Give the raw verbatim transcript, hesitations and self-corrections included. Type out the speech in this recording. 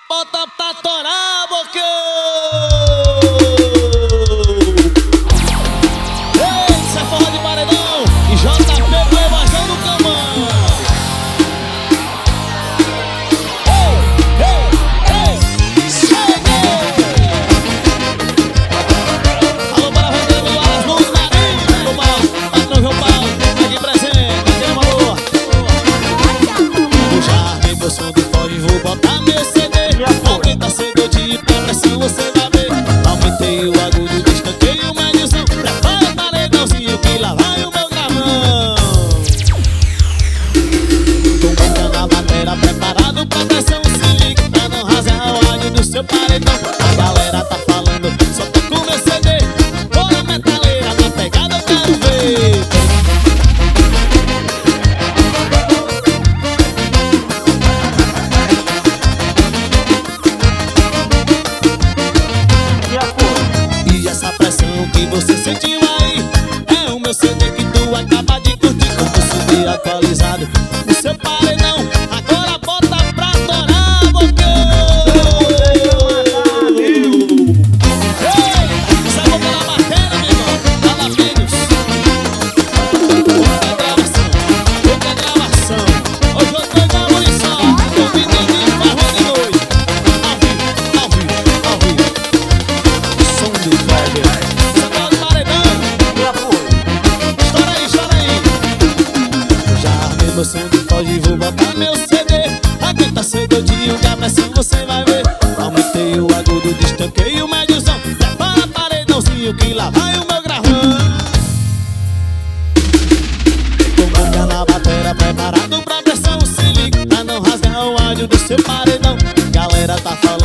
Bota pra torar, boqueiro. Ei, isso é forró de paredão. E J P com evasão no camão. Ei, ei, ei, cheguei. Alô, para vendendo as luzes marinhas do mal. Patrão João Paulo, aqui presente, aquele amor. Eu já armei meu som de fora e vou botar meu C D. Aumenta cedo de pressão, você vai ver. Aumentei o agudo, destanquei o médiozão. Prepara o paredãozinho que lá vai o meu gravão. Tô botando a bateria, preparado pra pressão. Se liga pra não rasgar o áudio do seu paredão. A galera tá falando, só tô com meu C D. Bora metaleira, na pegada eu quero ver. E essa pressão que você sentiu aí é o meu C D que tu acaba de curtir. Com o C D atualizado no seu paredão. Agora bota pra torar, boqueiro. Ei, isso é boca na matéria, meu irmão. Fala, filhos. Outra gravação, outra gravação. Hoje eu tô igual a munição. Eu me entendi, farrão de noite. Ao vivo, ao vivo, ao vivo. Som do Kleber, Santana do Paredão. Estoura aí, estoura aí. Eu já armei meu som de foge e vou botar meu C D. Aguenta cedodinho que a pressão você vai ver. Aumentei o agudo, destanquei o médiozão. Prepara paredãozinho que lá vai o meu gravão. Tô botando a bateria, preparado pra pressão. Se liga pra não rasgar o áudio do seu paredão. Galera tá falando.